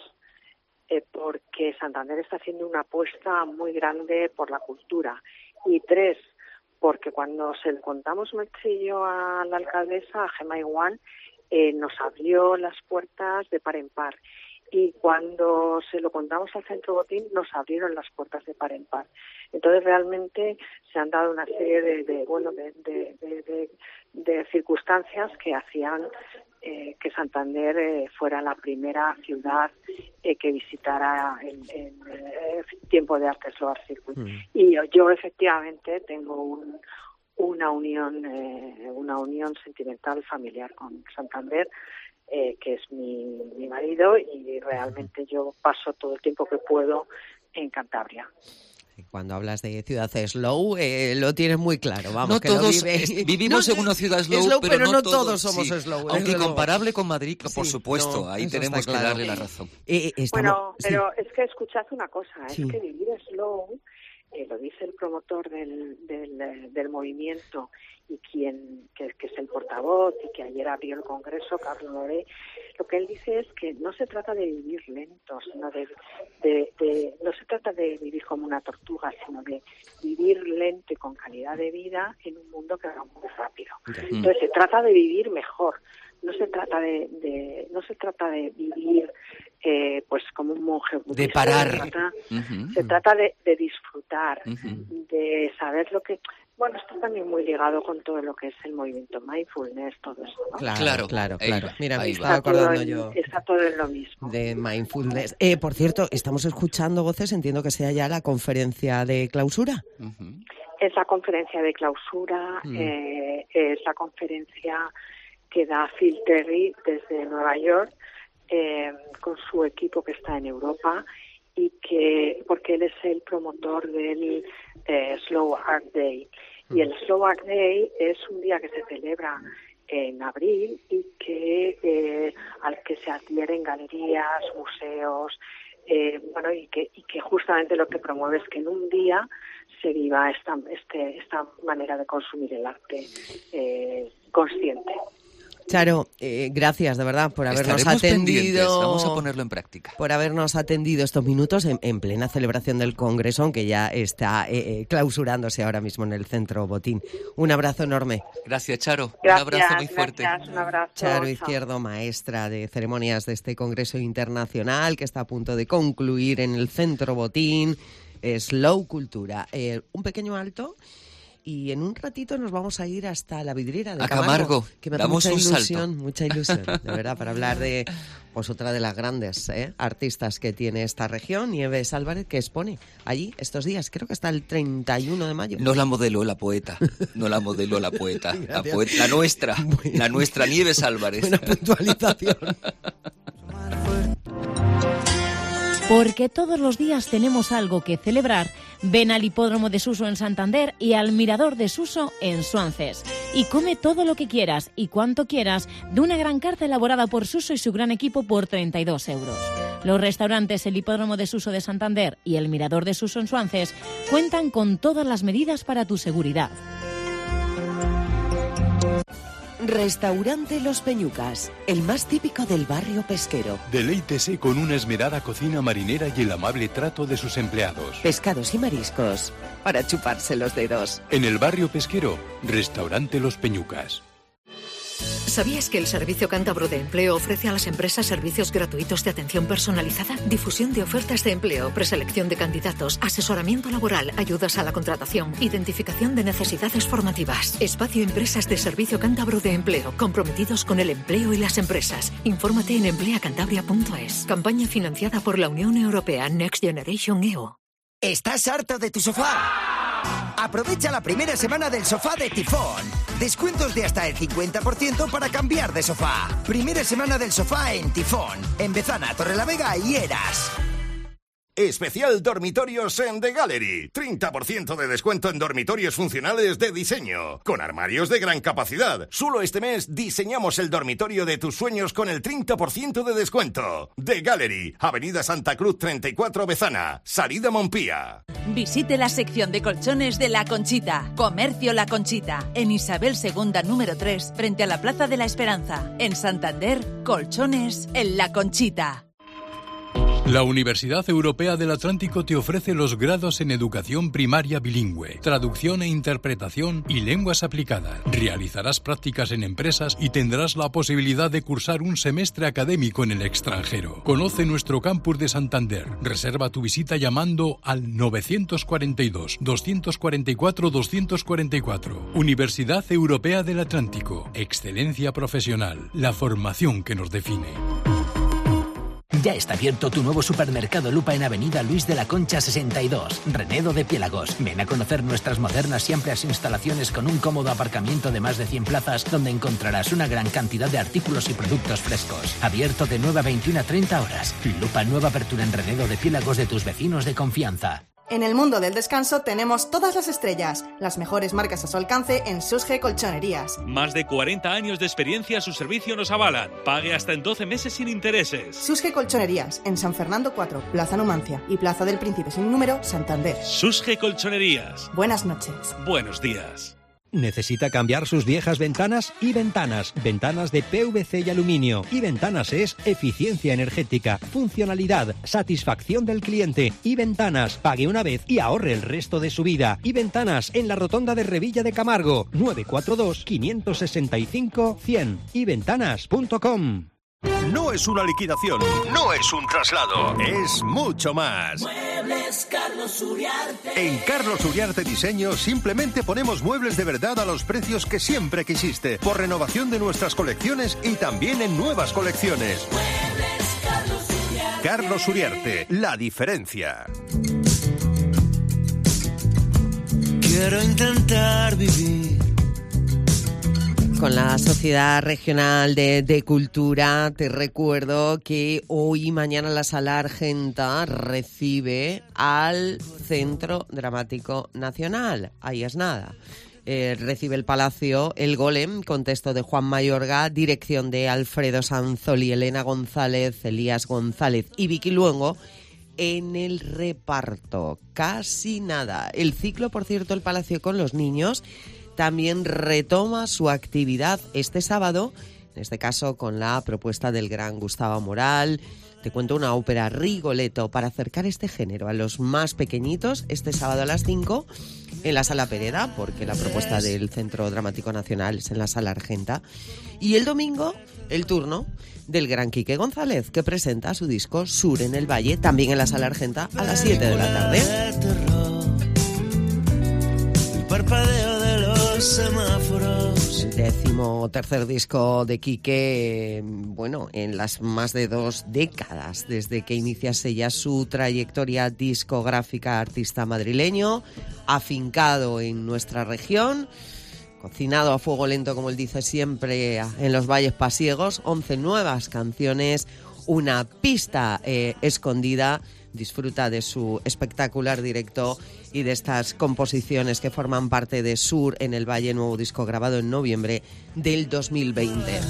porque Santander está haciendo una apuesta muy grande por la cultura, y 3, porque cuando se lo contamos Merche y yo a la alcaldesa, a Gemma Igual, nos abrió las puertas de par en par. Y cuando se lo contamos al Centro Botín, nos abrieron las puertas de par en par. Entonces, realmente se han dado una serie de circunstancias que hacían que Santander fuera la primera ciudad que visitara el tiempo de Arte Slow Art Circuit. Y yo efectivamente tengo una unión sentimental familiar con Santander, que es mi marido, y realmente yo paso todo el tiempo que puedo en Cantabria. Cuando hablas de ciudad slow, lo tienes muy claro. Vamos, no que todos vivimos no, en una ciudad slow, pero no todos somos slow. Aunque comparable con Madrid, por supuesto, ahí tenemos que darle la razón. Pero es que escuchad una cosa, es que vivir slow, lo dice el promotor del movimiento y que es el portavoz y que ayer abrió el congreso, Carlos Loré. Lo que él dice es que no se trata de vivir lento, sino no se trata de vivir como una tortuga, sino de vivir lento y con calidad de vida en un mundo que va muy rápido. Entonces se trata de vivir mejor. No se trata de vivir pues como un monje budista. De parar. Se trata de disfrutar, de saber lo que... Bueno, está también muy ligado con todo lo que es el movimiento mindfulness, todo eso, ¿no? Claro. Mira, me estaba está acordando yo. Está todo en lo mismo. De mindfulness. Por cierto, estamos escuchando voces, entiendo que sea ya la conferencia de clausura. Es la conferencia de clausura, es la conferencia que da Phil Terry desde Nueva York, con su equipo que está en Europa, y porque él es el promotor del Slow Art Day. Y el Slow Art Day es un día que se celebra en abril y al que se adhieren galerías, museos, y que justamente lo que promueve es que en un día se viva esta manera de consumir el arte consciente. Charo, gracias de verdad por habernos atendido. Vamos a ponerlo en práctica. Por habernos atendido estos minutos en plena celebración del Congreso, aunque ya está clausurándose ahora mismo en el Centro Botín. Un abrazo enorme. Gracias, Charo. Gracias, un abrazo muy fuerte. Un abrazo. Charo Izquierdo, maestra de ceremonias de este Congreso Internacional que está a punto de concluir en el Centro Botín. Slow Cultura. Un pequeño alto. Y en un ratito nos vamos a ir hasta la vidriera de Camargo. Que me hace mucha ilusión, de verdad, para hablar de otra de las grandes artistas que tiene esta región, Nieves Álvarez, que expone allí estos días, creo que hasta el 31 de mayo. No la modeló la poeta, la nuestra Nieves Álvarez. Buena puntualización. Porque todos los días tenemos algo que celebrar, ven al Hipódromo de Suso en Santander y al Mirador de Suso en Suances. Y come todo lo que quieras y cuanto quieras de una gran carta elaborada por Suso y su gran equipo por 32 euros. Los restaurantes El Hipódromo de Suso de Santander y el Mirador de Suso en Suances cuentan con todas las medidas para tu seguridad. Restaurante Los Peñucas, el más típico del barrio pesquero. Deleítese con una esmerada cocina marinera y el amable trato de sus empleados. Pescados y mariscos, para chuparse los dedos. En el barrio pesquero, Restaurante Los Peñucas. ¿Sabías que el Servicio Cántabro de Empleo ofrece a las empresas servicios gratuitos de atención personalizada, difusión de ofertas de empleo, preselección de candidatos, asesoramiento laboral, ayudas a la contratación, identificación de necesidades formativas? Espacio Empresas de Servicio Cántabro de Empleo, comprometidos con el empleo y las empresas. Infórmate en empleacantabria.es. Campaña financiada por la Unión Europea Next Generation EU. ¿Estás harto de tu sofá? Aprovecha la primera semana del sofá de Tifón. Descuentos de hasta el 50% para cambiar de sofá. Primera semana del sofá en Tifón, en Bezana, Torrelavega y Heras. Especial dormitorios en The Gallery. 30% de descuento en dormitorios funcionales de diseño, con armarios de gran capacidad. Solo este mes diseñamos el dormitorio de tus sueños con el 30% de descuento. The Gallery, Avenida Santa Cruz 34 Bezana, salida Montpía. Visite la sección de colchones de La Conchita. Comercio La Conchita, en Isabel II número 3, frente a la Plaza de la Esperanza. En Santander, colchones en La Conchita. La Universidad Europea del Atlántico te ofrece los grados en Educación Primaria Bilingüe, Traducción e Interpretación y Lenguas Aplicadas. Realizarás prácticas en empresas y tendrás la posibilidad de cursar un semestre académico en el extranjero. Conoce nuestro campus de Santander. Reserva tu visita llamando al 942-244-244. Universidad Europea del Atlántico. Excelencia profesional. La formación que nos define. Ya está abierto tu nuevo supermercado Lupa en Avenida Luis de la Concha 62, Renedo de Piélagos. Ven a conocer nuestras modernas y amplias instalaciones con un cómodo aparcamiento de más de 100 plazas, donde encontrarás una gran cantidad de artículos y productos frescos. Abierto de 9 a 21 a 30 horas. Lupa, nueva apertura en Renedo de Piélagos de tus vecinos de confianza. En el mundo del descanso tenemos todas las estrellas, las mejores marcas a su alcance en Susge Colchonerías. Más de 40 años de experiencia a su servicio nos avalan. Pague hasta en 12 meses sin intereses. Susge Colchonerías, en San Fernando 4, Plaza Numancia y Plaza del Príncipe sin número, Santander. Susge Colchonerías. Buenas noches. Buenos días. ¿Necesita cambiar sus viejas ventanas? Y Ventanas, ventanas de PVC y aluminio. Y Ventanas es eficiencia energética, funcionalidad, satisfacción del cliente. Y Ventanas, pague una vez y ahorre el resto de su vida. Y Ventanas, en la rotonda de Revilla de Camargo, 942-565-100. yventanas.com. No es una liquidación, no es un traslado, es mucho más. Muebles Carlos Uriarte. En Carlos Uriarte Diseño simplemente ponemos muebles de verdad a los precios que siempre quisiste, por renovación de nuestras colecciones y también en nuevas colecciones. Muebles Carlos Uriarte. Carlos Uriarte, la diferencia. Quiero intentar vivir con la Sociedad Regional de Cultura. Te recuerdo que hoy y mañana la Sala Argenta recibe al Centro Dramático Nacional. Ahí es nada. Recibe el Palacio El Golem, con texto de Juan Mayorga, dirección de Alfredo Sanzoli, Elena González, Elías González y Vicky Luengo. En el reparto, casi nada. El ciclo, por cierto, El Palacio con los niños, también retoma su actividad este sábado, en este caso con la propuesta del gran Gustavo Moral. Te cuento una ópera Rigoletto para acercar este género a los más pequeñitos este sábado a las 5 en la Sala Pereda, porque la propuesta del Centro Dramático Nacional es en la Sala Argenta. Y el domingo, el turno del gran Quique González, que presenta su disco Sur en el Valle, también en la Sala Argenta a las 7 de la tarde. El parpadeo de los semáforos. El 13º disco de Quique, bueno, en las más de 2 décadas, desde que iniciase ya su trayectoria discográfica, artista madrileño, afincado en nuestra región, cocinado a fuego lento, como él dice siempre, en los valles pasiegos, 11 nuevas canciones, una pista escondida. Disfruta de su espectacular directo y de estas composiciones que forman parte de Sur en el Valle, nuevo disco grabado en noviembre del 2020.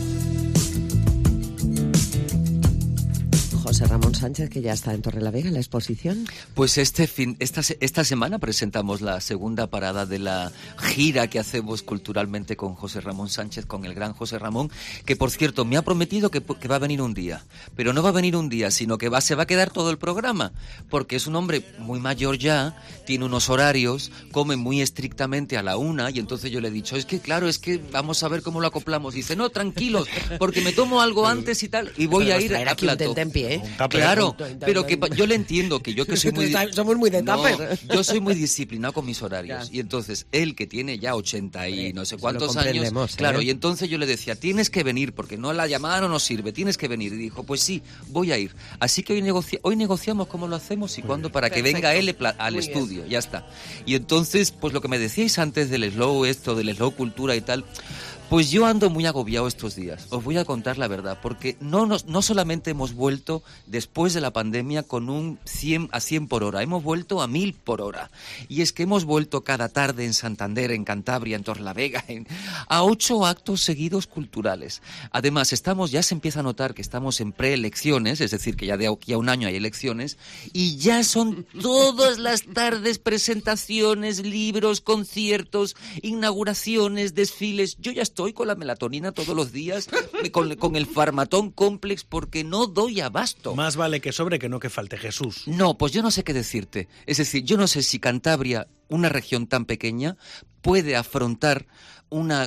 José Ramón Sánchez, que ya está en Torrelavega en la exposición. Pues esta semana presentamos la segunda parada de la gira que hacemos culturalmente con José Ramón Sánchez, con el gran José Ramón, que por cierto me ha prometido que va a venir un día, pero no va a venir un día, sino que se va a quedar todo el programa, porque es un hombre muy mayor ya, tiene unos horarios, come muy estrictamente a la 1, y entonces yo le he dicho, es que vamos a ver cómo lo acoplamos. Dice, no, tranquilos, porque me tomo algo antes y tal, y voy a ir a plato. Claro, pero que yo le entiendo, que yo que soy muy... Somos muy de tupper. Yo soy muy disciplinado con mis horarios. Y entonces, él que tiene ya 80 y no sé cuántos años... Claro, y entonces yo le decía, tienes que venir, porque no la llamada no nos sirve, tienes que venir. Y dijo, pues sí, voy a ir. Así que hoy negociamos cómo lo hacemos y cuándo, para que venga él al estudio, ya está. Y entonces, pues lo que me decíais antes del slow, del slow cultura y tal... Pues yo ando muy agobiado estos días, os voy a contar la verdad, porque no solamente hemos vuelto después de la pandemia con un 100 a 100 por hora, hemos vuelto a 1000 por hora. Y es que hemos vuelto cada tarde en Santander, en Cantabria, en Torrelavega, a 8 actos seguidos culturales. Además, ya se empieza a notar que estamos en preelecciones, es decir, que ya de aquí a un año hay elecciones, y ya son todas las tardes presentaciones, libros, conciertos, inauguraciones, desfiles. Yo ya estoy con la melatonina todos los días, con el Farmatón Complex, porque no doy abasto. Más vale que sobre que no que falte, Jesús. No, pues yo no sé qué decirte. Es decir, yo no sé si Cantabria, una región tan pequeña, puede afrontar una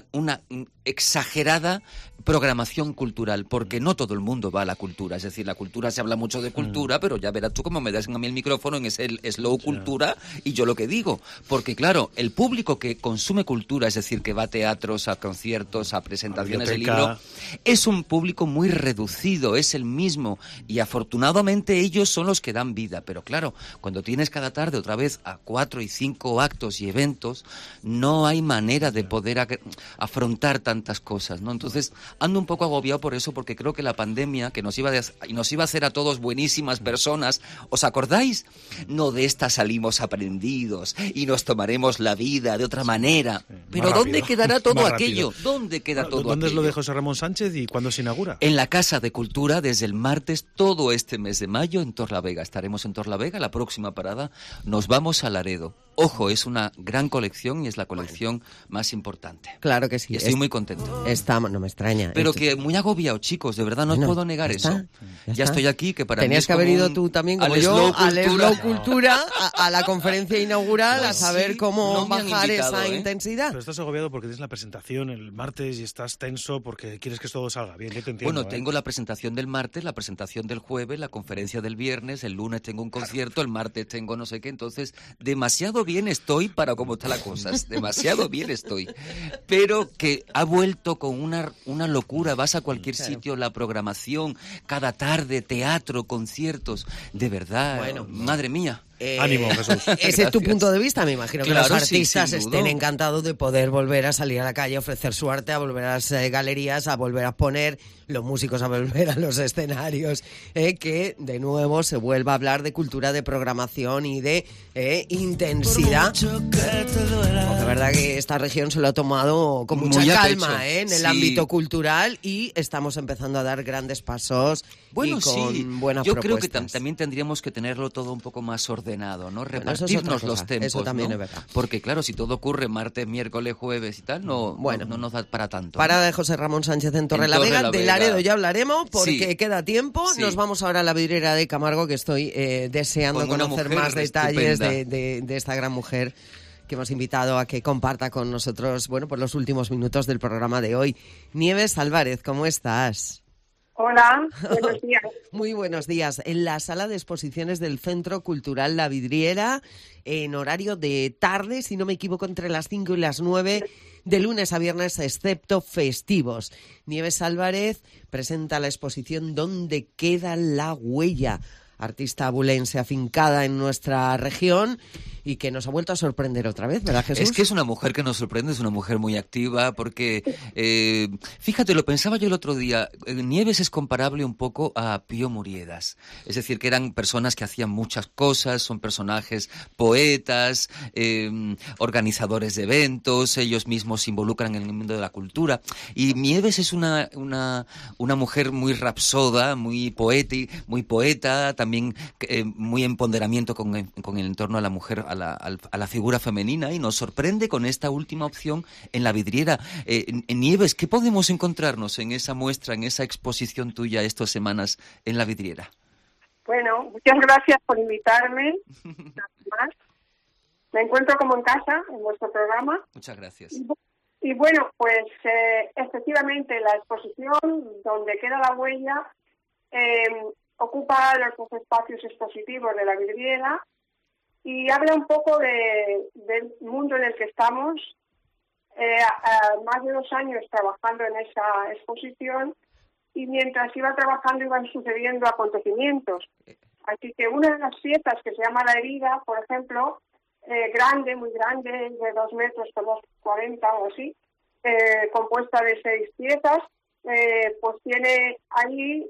exagerada programación cultural, porque no todo el mundo va a la cultura. Es decir, la cultura, se habla mucho de cultura, pero ya verás tú cómo me das a mí el micrófono en ese slow cultura y yo lo que digo. Porque claro, el público que consume cultura, es decir, que va a teatros, a conciertos, a presentaciones de libro, es un público muy reducido, es el mismo, y afortunadamente ellos son los que dan vida. Pero claro, cuando tienes cada tarde otra vez a 4 y 5 actos y eventos, no hay manera de poder afrontar tantas cosas, ¿no? Entonces ando un poco agobiado por eso, porque creo que la pandemia, que nos iba a hacer a todos buenísimas personas, ¿os acordáis? No, de esta salimos aprendidos y nos tomaremos la vida de otra manera. Pero ¿dónde quedará todo aquello? ¿Dónde queda todo aquello? ¿Dónde es lo de José Ramón Sánchez y cuándo se inaugura? En la Casa de Cultura, desde el martes, todo este mes de mayo, en Torrelavega. Estaremos en Torrelavega, la próxima parada nos vamos a Laredo. Ojo, es una gran colección y es la colección más importante. Claro que sí. Y estoy muy contento. No me extraña. Pero que muy agobiado, chicos, de verdad, no os puedo negar eso. Ya estoy aquí, que para Tenías mí es que haber ido tú también, como yo, al Slow Cultura, a la conferencia inaugural, a saber cómo bajar esa intensidad. Pero estás agobiado porque tienes la presentación el martes y estás tenso porque quieres que todo salga bien. Yo te entiendo. Bueno, tengo la presentación del martes, la presentación del jueves, la conferencia del viernes, el lunes tengo un concierto, el martes tengo no sé qué, entonces demasiado bien estoy para cómo está la cosa, demasiado bien estoy. Pero que ha vuelto con una locura, vas a cualquier sitio, la programación, cada tarde, teatro, conciertos, de verdad, madre mía. Ánimo, Jesús. Ese es tu punto de vista, me imagino que claro, los artistas sí, estén encantados de poder volver a salir a la calle, a ofrecer su arte, a volver a las galerías, a volver a poner, los músicos a volver a los escenarios, que de nuevo se vuelva a hablar de cultura, de programación y de intensidad. Porque es verdad que esta región se lo ha tomado con mucha calma en el ámbito cultural y estamos empezando a dar grandes pasos y con buenas yo propuestas. Creo que también tendríamos que tenerlo todo un poco más ordenado, ¿no? Repartirnos los tempos, eso también ¿no? es verdad. Porque claro, si todo ocurre martes, miércoles, jueves y tal, no nos da para tanto. Parada de José Ramón Sánchez en Torrelavega, de Laredo ya hablaremos porque queda tiempo. Sí. Nos vamos ahora a la vidriera de Camargo, que estoy deseando conocer más detalles de esta gran mujer que hemos invitado a que comparta con nosotros, pues los últimos minutos del programa de hoy. Nieves Álvarez, ¿cómo estás? Hola, buenos días. Muy buenos días. En la sala de exposiciones del Centro Cultural La Vidriera, en horario de tarde, si no me equivoco, entre las 5 y las 9, de lunes a viernes, excepto festivos. Nieves Álvarez presenta la exposición ¿Dónde queda la huella? artista abulense afincada en nuestra región y que nos ha vuelto a sorprender otra vez, ¿verdad, Jesús? Es que es una mujer que nos sorprende, es una mujer muy activa, porque, fíjate, lo pensaba yo el otro día, Nieves es comparable un poco a Pío Muriedas, es decir, que eran personas que hacían muchas cosas, son personajes poetas, organizadores de eventos, ellos mismos se involucran en el mundo de la cultura, y Nieves es una mujer muy rapsoda, muy poeta, también muy empoderamiento con el entorno a la mujer, a la figura femenina, y nos sorprende con esta última opción en La Vidriera. Nieves, ¿qué podemos encontrarnos en esa muestra, en esa exposición tuya estas semanas en La Vidriera? Bueno, muchas gracias por invitarme. Más. Me encuentro como en casa en vuestro programa. Muchas gracias. Y bueno, pues efectivamente la exposición donde queda la huella ocupa los dos espacios expositivos de La Vidriera y habla un poco del mundo en el que estamos. Más de 2 años trabajando en esa exposición, y mientras iba trabajando iban sucediendo acontecimientos. Así que una de las piezas, que se llama La Herida, por ejemplo, grande, muy grande, de 2 metros por 2,40 o así, compuesta de 6 piezas, pues tiene ahí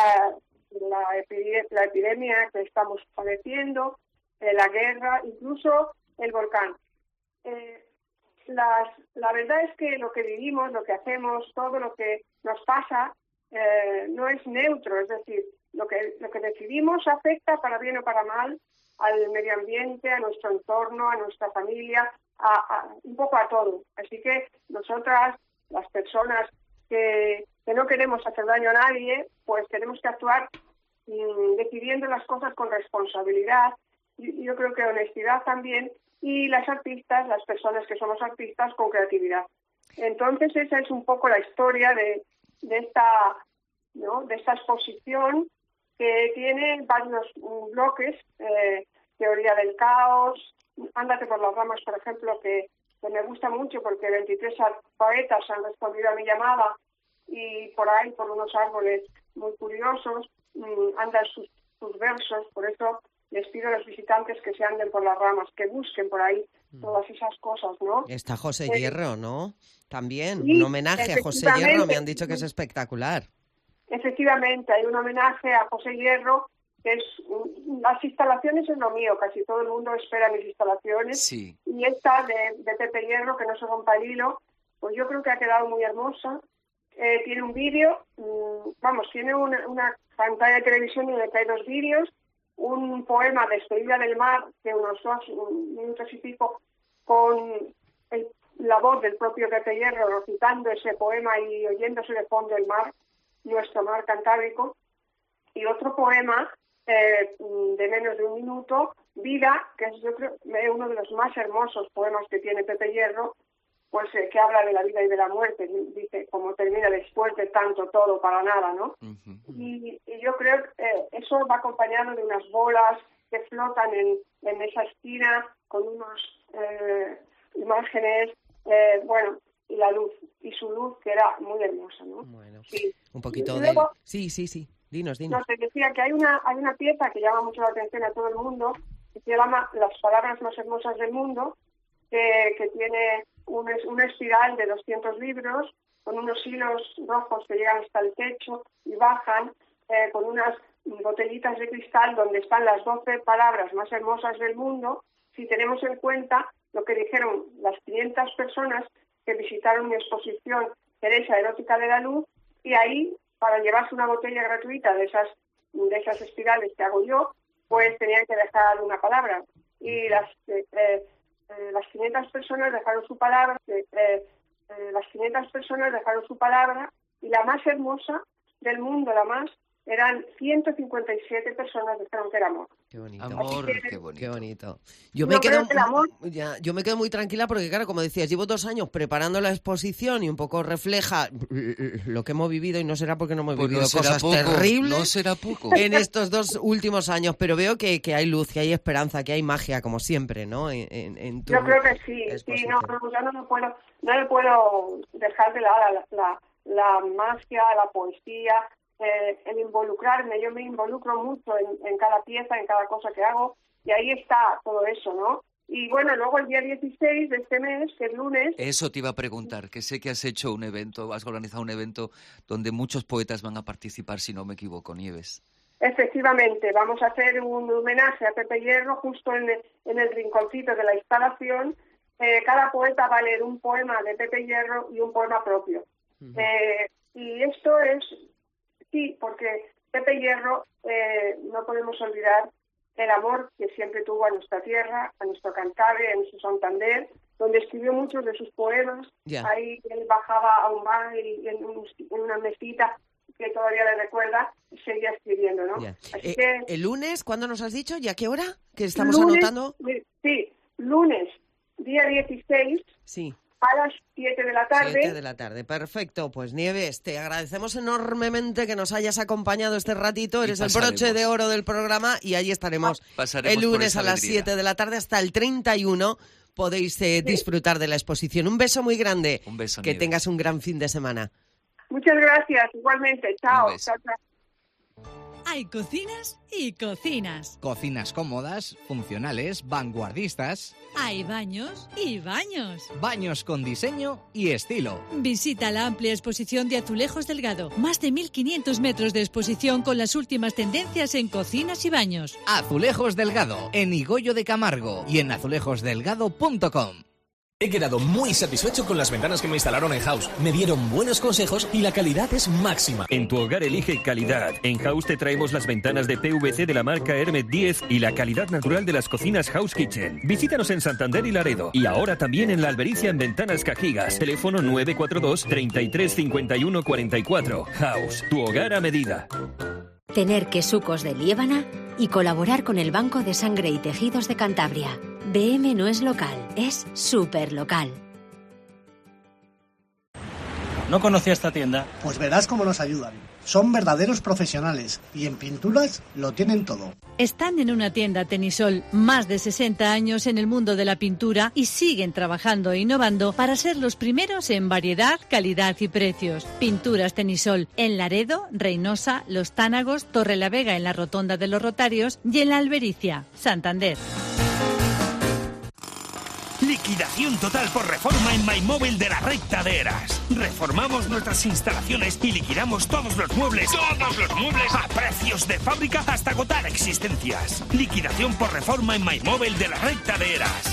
la epidemia que estamos padeciendo, la guerra, incluso el volcán. La verdad es que lo que vivimos, lo que hacemos, todo lo que nos pasa, no es neutro, es decir, lo que decidimos afecta para bien o para mal al medio ambiente, a nuestro entorno, a nuestra familia, un poco a todo. Así que nosotras, las personas que no queremos hacer daño a nadie, pues tenemos que actuar decidiendo las cosas con responsabilidad, y yo creo que honestidad también, y las artistas, las personas que somos artistas, con creatividad. Entonces esa es un poco la historia de esta exposición, que tiene varios bloques: teoría del caos, Ándate por las ramas, por ejemplo, que me gusta mucho porque 23 poetas han respondido a mi llamada, y por ahí, por unos árboles muy curiosos, andan sus versos. Por eso les pido a los visitantes que se anden por las ramas, que busquen por ahí todas esas cosas, ¿no? Está José Hierro, ¿no? También, sí, un homenaje a José Hierro, me han dicho que es espectacular. Efectivamente, hay un homenaje a José Hierro, que es las instalaciones es lo mío, casi todo el mundo espera mis instalaciones, sí. Y esta de Pepe Hierro, que no se rompa el hilo, pues yo creo que ha quedado muy hermosa. Tiene un vídeo, tiene una pantalla de televisión en la que hay 2 vídeos, un poema, Despedida del mar, de unos 2 minutos y pico, con la voz del propio Pepe Hierro recitando ese poema y oyéndose de fondo el mar, nuestro mar Cantábrico, y otro poema de menos de 1 minuto, Vida, que es, yo creo, uno de los más hermosos poemas que tiene Pepe Hierro, pues que habla de la vida y de la muerte, dice, como termina después de tanto todo para nada, ¿no? Uh-huh. Y yo creo que eso va acompañado de unas bolas que flotan en esa esquina, con unos imágenes, y la luz, y su luz, que era muy hermosa, ¿no? Bueno, sí. Un poquito luego, Sí, dinos. No, te decía que hay una pieza que llama mucho la atención a todo el mundo, que se llama Las palabras más hermosas del mundo, que tiene una espiral de 200 libros, con unos hilos rojos que llegan hasta el techo y bajan, con unas botellitas de cristal donde están las 12 palabras más hermosas del mundo, si tenemos en cuenta lo que dijeron las 500 personas que visitaron mi exposición Teresa Erótica de la Luz, y ahí, para llevarse una botella gratuita de esas espirales que hago yo, pues tenían que dejar una palabra. Y las 500 personas dejaron su palabra, y la más hermosa del mundo, eran 157 personas que dijeron que era amor. Qué bonito. Amor, qué bonito. Yo me quedo muy tranquila porque, claro, como decías, llevo 2 años preparando la exposición y un poco refleja lo que hemos vivido, y no será porque no hemos vivido cosas terribles. No será poco. En estos 2 últimos años, pero veo que hay luz, que hay esperanza, que hay magia, como siempre, ¿no? En tu Yo creo que sí, yo no le puedo dejar de lado la magia, la poesía, el involucrarme. Yo me involucro mucho en cada pieza, en cada cosa que hago, y ahí está todo eso, ¿no? Y bueno, luego el día 16 de este mes, que es lunes... Eso te iba a preguntar, que sé que has hecho un evento, has organizado un evento donde muchos poetas van a participar, si no me equivoco, Nieves. Efectivamente, vamos a hacer un homenaje a Pepe Hierro justo en el rinconcito de la instalación. Cada poeta va a leer un poema de Pepe Hierro y un poema propio. Y esto es, sí, porque Pepe Hierro, no podemos olvidar el amor que siempre tuvo a nuestra tierra, a nuestro Cantabria, a nuestro Santander, donde escribió muchos de sus poemas. Ahí él bajaba a un bar y en una mesita que todavía le recuerda, seguía escribiendo, ¿no? Así que, ¿el lunes? ¿Cuándo nos has dicho? ¿Y a qué hora? ¿Que estamos anotando? Sí, lunes, día 16. Sí. A las 7 de la tarde. 7 de la tarde, perfecto. Pues Nieves, te agradecemos enormemente que nos hayas acompañado este ratito. Eres el broche de oro del programa y allí estaremos el lunes a las 7 de la tarde hasta el 31. Podéis disfrutar de la exposición. Un beso muy grande. Un beso, que Nieves. tengas un gran fin de semana. Muchas gracias, igualmente. Chao. Chao. Hay cocinas y cocinas. Cocinas cómodas, funcionales, vanguardistas. Hay baños y baños. Baños con diseño y estilo. Visita la amplia exposición de Azulejos Delgado. Más de 1.500 metros de exposición con las últimas tendencias en cocinas y baños. Azulejos Delgado, en Higoyo de Camargo y en azulejosdelgado.com. He quedado muy satisfecho con las ventanas que me instalaron en House. Me dieron buenos consejos y la calidad es máxima. En tu hogar elige calidad. En House te traemos las ventanas de PVC de la marca Hermet 10 y la calidad natural de las cocinas House Kitchen. Visítanos en Santander y Laredo. Y ahora también en La Albericia en Ventanas Cajigas. Teléfono 942 33 51 44. House, tu hogar a medida. Tener quesucos de Liébana y colaborar con el Banco de Sangre y Tejidos de Cantabria. BM no es local, es súper local. ¿No conocía esta tienda? Pues verás cómo nos ayudan. Son verdaderos profesionales y en pinturas lo tienen todo. Están en una tienda Tenisol, más de 60 años en el mundo de la pintura y siguen trabajando e innovando para ser los primeros en variedad, calidad y precios. Pinturas Tenisol en Laredo, Reynosa, Los Tánagos, Torrelavega en la Rotonda de los Rotarios y en La Albericia, Santander. Liquidación total por reforma en MyMóvil de la Recta de Eras. Reformamos nuestras instalaciones y liquidamos todos los muebles a precios de fábrica hasta agotar existencias. Liquidación por reforma en MyMóvil de la Recta de Eras.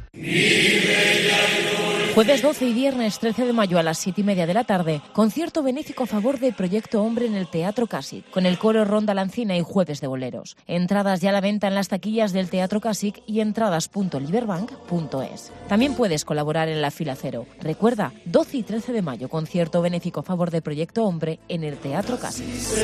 Jueves 12 y viernes 13 de mayo a las 7:30 de la tarde, concierto benéfico a favor de Proyecto Hombre en el Teatro Casic, con el coro Ronda Lancina y Jueves de Boleros. Entradas ya a la venta en las taquillas del Teatro Casic y entradas.liberbank.es. También puedes colaborar en la fila cero. Recuerda, 12 y 13 de mayo, concierto benéfico a favor de Proyecto Hombre en el Teatro Casic.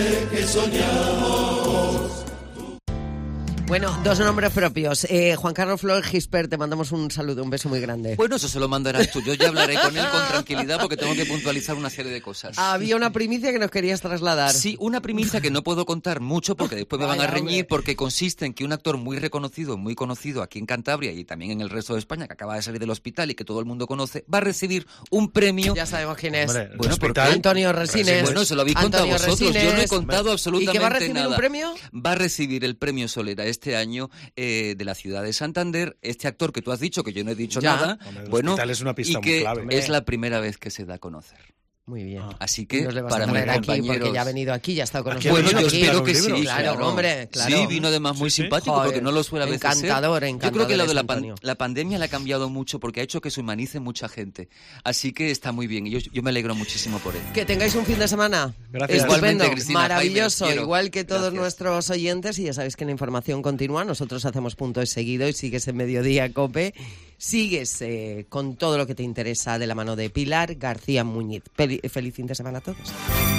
Bueno, dos nombres propios. Juan Carlos Flores Gispert, te mandamos un saludo, un beso muy grande. Bueno, eso se lo mandarás tú. Yo ya hablaré con él con tranquilidad porque tengo que puntualizar una serie de cosas. Había una primicia que nos querías trasladar. Sí, una primicia que no puedo contar mucho porque después me van a reñir, porque consiste en que un actor muy reconocido, muy conocido aquí en Cantabria y también en el resto de España, que acaba de salir del hospital y que todo el mundo conoce, va a recibir un premio. Ya sabemos quién es. Hombre, bueno, porque Antonio Resines. Bueno, se lo habéis contado vosotros. Resines. Yo no he contado absolutamente nada. ¿Y qué va a recibir un premio? Va a recibir el premio Solera este año de la ciudad de Santander, este actor que tú has dicho, que yo no he dicho nada, bueno, es una pista y que muy clave. Es la primera vez que se da a conocer. Muy bien. Así que, nos le vas para a mis traer aquí, compañeros... porque ya ha venido aquí, ya ha estado con Aquí nosotros. Bueno, yo espero que sí. Claro, hombre, claro. Sí, vino además muy simpático, Joder, porque no lo suele a veces encantador, ser. encantador. Yo creo que lo de Antonio. la pandemia le ha cambiado mucho, porque ha hecho que se humanice mucha gente. Así que está muy bien, y yo me alegro muchísimo por él. Que tengáis un fin de semana. Gracias. Estupendo, Igualmente, Cristina, maravilloso, Jaime, igual que todos Gracias. nuestros oyentes, y ya sabéis que la información continúa. Nosotros hacemos punto de seguido y sigues en Mediodía COPE. Sigues con todo lo que te interesa de la mano de Pilar García Muñiz. Feliz fin de semana a todos.